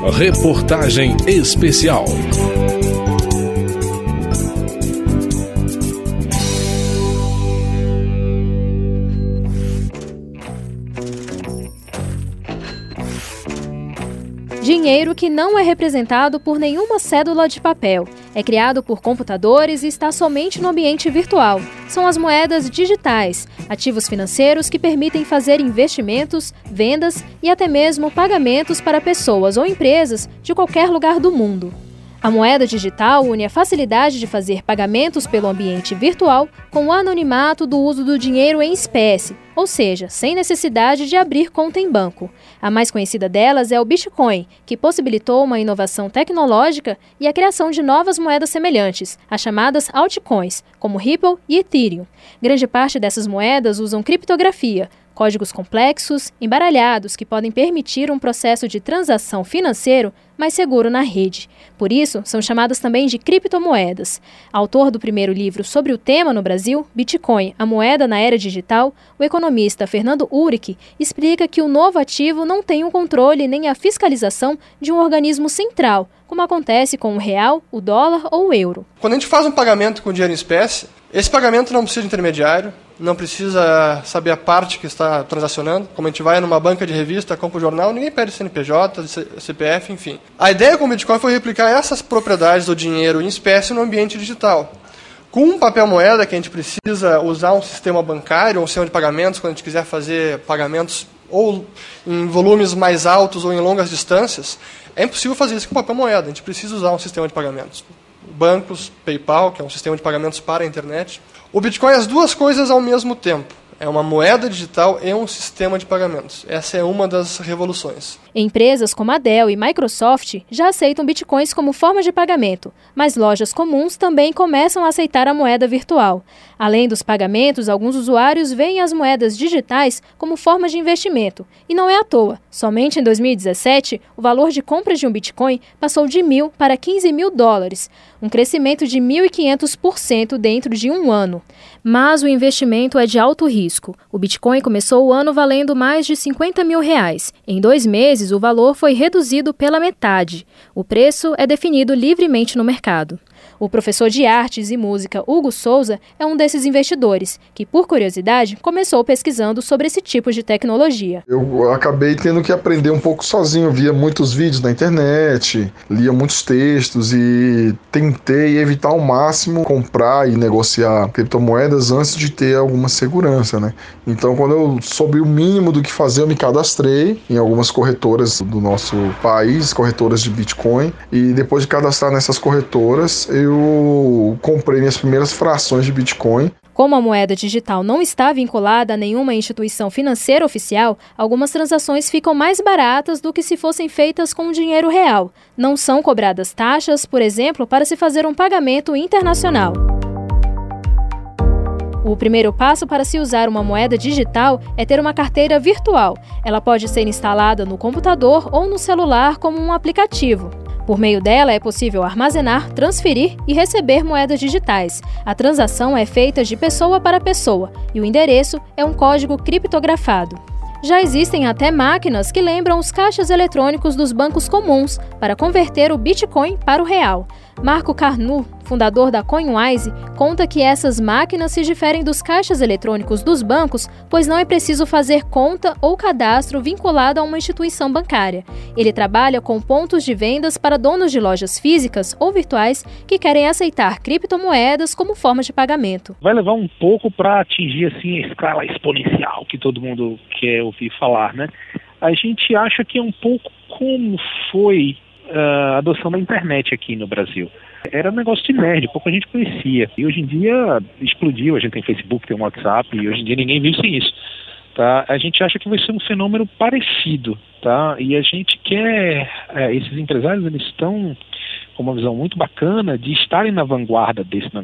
Reportagem especial. Dinheiro que não é representado por nenhuma cédula de papel. É criado por computadores e está somente no ambiente virtual. São as moedas digitais, ativos financeiros que permitem fazer investimentos, vendas e até mesmo pagamentos para pessoas ou empresas de qualquer lugar do mundo. A moeda digital une a facilidade de fazer pagamentos pelo ambiente virtual com o anonimato do uso do dinheiro em espécie, ou seja, sem necessidade de abrir conta em banco. A mais conhecida delas é o Bitcoin, que possibilitou uma inovação tecnológica e a criação de novas moedas semelhantes, as chamadas altcoins, como Ripple e Ethereum. Grande parte dessas moedas usam criptografia, códigos complexos, embaralhados, que podem permitir um processo de transação financeiro mais seguro na rede. Por isso, são chamadas também de criptomoedas. Autor do primeiro livro sobre o tema no Brasil, Bitcoin, a moeda na era digital, o economista Fernando Uhrig explica que o novo ativo não tem o controle nem a fiscalização de um organismo central, como acontece com o real, o dólar ou o euro. Quando a gente faz um pagamento com dinheiro em espécie, esse pagamento não precisa de intermediário, não precisa saber a parte que está transacionando. Como a gente vai numa banca de revista, compra o jornal, ninguém pede CNPJ, CPF, enfim. A ideia com o Bitcoin foi replicar essas propriedades do dinheiro em espécie no ambiente digital. Com um papel moeda, que a gente precisa usar um sistema bancário, um sistema de pagamentos, quando a gente quiser fazer pagamentos ou em volumes mais altos ou em longas distâncias, é impossível fazer isso com papel moeda. A gente precisa usar um sistema de pagamentos. Bancos, PayPal, que é um sistema de pagamentos para a internet. O Bitcoin é as duas coisas ao mesmo tempo. É uma moeda digital e um sistema de pagamentos. Essa é uma das revoluções. Empresas como a Dell e Microsoft já aceitam bitcoins como forma de pagamento, mas lojas comuns também começam a aceitar a moeda virtual. Além dos pagamentos, alguns usuários veem as moedas digitais como forma de investimento. E não é à toa. Somente em 2017, o valor de compra de um bitcoin passou de $1.000 para $15.000, um crescimento de 1.500% dentro de um ano. Mas o investimento é de alto risco. O Bitcoin começou o ano valendo mais de R$50 mil. Em 2 meses, o valor foi reduzido pela metade. O preço é definido livremente no mercado. O professor de artes e música Hugo Souza é um desses investidores, que, por curiosidade, começou pesquisando sobre esse tipo de tecnologia. Eu acabei tendo que aprender um pouco sozinho, via muitos vídeos na internet, lia muitos textos e tentei evitar ao máximo comprar e negociar criptomoedas antes de ter alguma segurança, né? Então, quando eu soube o mínimo do que fazer, eu me cadastrei em algumas corretoras do nosso país, corretoras de Bitcoin, e depois de cadastrar nessas corretoras, eu comprei minhas primeiras frações de Bitcoin. Como a moeda digital não está vinculada a nenhuma instituição financeira oficial, algumas transações ficam mais baratas do que se fossem feitas com dinheiro real. Não são cobradas taxas, por exemplo, para se fazer um pagamento internacional. O primeiro passo para se usar uma moeda digital é ter uma carteira virtual. Ela pode ser instalada no computador ou no celular como um aplicativo. Por meio dela é possível armazenar, transferir e receber moedas digitais. A transação é feita de pessoa para pessoa e o endereço é um código criptografado. Já existem até máquinas que lembram os caixas eletrônicos dos bancos comuns para converter o Bitcoin para o real. Marco Carnu, fundador da Coinwise, conta que essas máquinas se diferem dos caixas eletrônicos dos bancos, pois não é preciso fazer conta ou cadastro vinculado a uma instituição bancária. Ele trabalha com pontos de vendas para donos de lojas físicas ou virtuais que querem aceitar criptomoedas como forma de pagamento. Vai levar um pouco para atingir assim, a escala exponencial que todo mundo quer ouvir falar, né? A gente acha que é um pouco como foi a adoção da internet aqui no Brasil. Era um negócio de nerd, pouca gente conhecia. E hoje em dia explodiu, a gente tem Facebook, tem WhatsApp, e hoje em dia ninguém vive sem isso. Tá? A gente acha que vai ser um fenômeno parecido, tá? E a gente quer, esses empresários, eles estão com uma visão muito bacana de estarem na vanguarda desse negócio.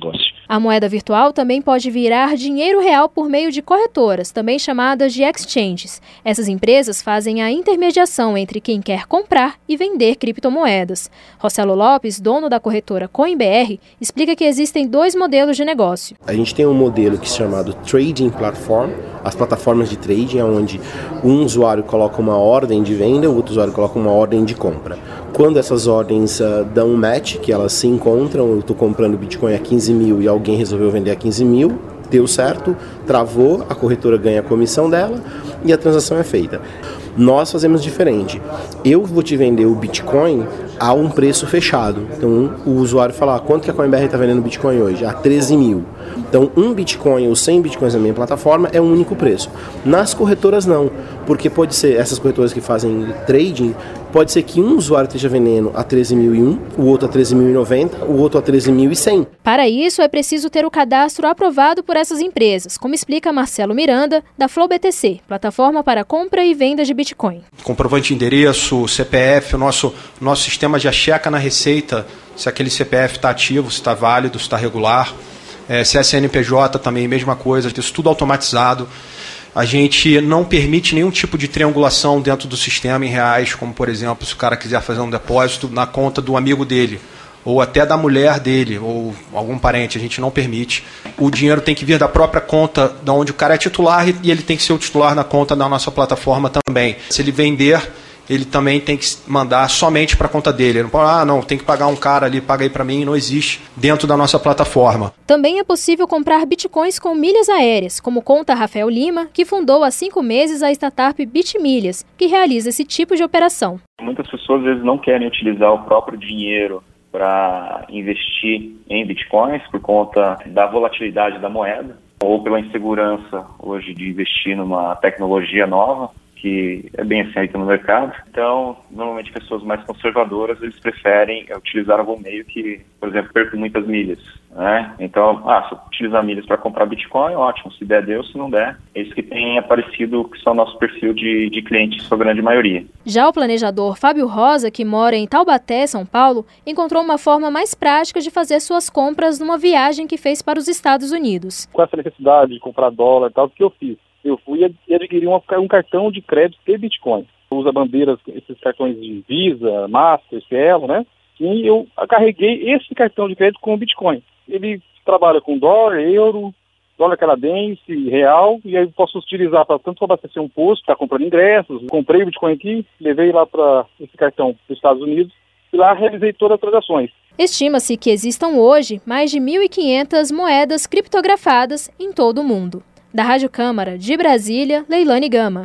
A moeda virtual também pode virar dinheiro real por meio de corretoras, também chamadas de exchanges. Essas empresas fazem a intermediação entre quem quer comprar e vender criptomoedas. Rossello Lopes, dono da corretora CoinBR, explica que existem 2 modelos de negócio. A gente tem um modelo que é chamado Trading Platform, as plataformas de trading, onde um usuário coloca uma ordem de venda, o outro usuário coloca uma ordem de compra. Quando essas ordens dão um match, que elas se encontram, eu estou comprando Bitcoin a 15 mil e alguém resolveu vender a 15 mil, deu certo, travou, a corretora ganha a comissão dela e a transação é feita. Nós fazemos diferente. Eu vou te vender o Bitcoin a um preço fechado. Então o usuário fala, quanto que a CoinBR está vendendo Bitcoin hoje? A 13 mil. Então um Bitcoin ou 100 Bitcoins na minha plataforma é um único preço. Nas corretoras não, porque pode ser, essas corretoras que fazem trading, pode ser que um usuário esteja vendendo a 13.001, o outro a 13.090, o outro a 13.100. Para isso é preciso ter o cadastro aprovado por essas empresas, como explica Marcelo Miranda, da Flow BTC, plataforma para compra e venda de Bitcoin. Comprovante de endereço, CPF, o nosso sistema já checa na Receita se aquele CPF está ativo, se está válido, se está regular. Se é CNPJ também, mesma coisa, isso tudo automatizado. A gente não permite nenhum tipo de triangulação dentro do sistema em reais, como, por exemplo, se o cara quiser fazer um depósito na conta do amigo dele, ou até da mulher dele, ou algum parente, a gente não permite. O dinheiro tem que vir da própria conta da onde o cara é titular e ele tem que ser o titular na conta da nossa plataforma também. Se ele vender, ele também tem que mandar somente para a conta dele. Ele não pode, tem que pagar um cara ali, paga aí para mim, não existe dentro da nossa plataforma. Também é possível comprar bitcoins com milhas aéreas, como conta Rafael Lima, que fundou há 5 meses a startup Bitmilhas, que realiza esse tipo de operação. Muitas pessoas às vezes não querem utilizar o próprio dinheiro para investir em bitcoins por conta da volatilidade da moeda ou pela insegurança hoje de investir numa tecnologia nova, que é bem aceita no mercado. Então, normalmente pessoas mais conservadoras, eles preferem utilizar algum meio que, por exemplo, perca muitas milhas, né? Então, se eu utilizar milhas para comprar Bitcoin, ótimo, se der, deu, se não der. É isso que tem aparecido, que são o nosso perfil de clientes, sua grande maioria. Já o planejador Fábio Rosa, que mora em Taubaté, São Paulo, encontrou uma forma mais prática de fazer suas compras numa viagem que fez para os Estados Unidos. Com essa necessidade de comprar dólar e tal, o que eu fiz? Eu fui e adquiri um cartão de crédito de Bitcoin. Usa bandeiras, esses cartões de Visa, Master, Cielo, né? E eu carreguei esse cartão de crédito com o Bitcoin. Ele trabalha com dólar, euro, dólar canadense, real, e aí eu posso utilizar tanto para abastecer um posto, para comprar ingressos. Comprei o Bitcoin aqui, levei lá para esse cartão para os Estados Unidos e lá realizei todas as transações. Estima-se que existam hoje mais de 1.500 moedas criptografadas em todo o mundo. Da Rádio Câmara de Brasília, Leilane Gama.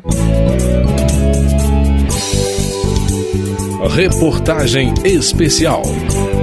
Reportagem especial.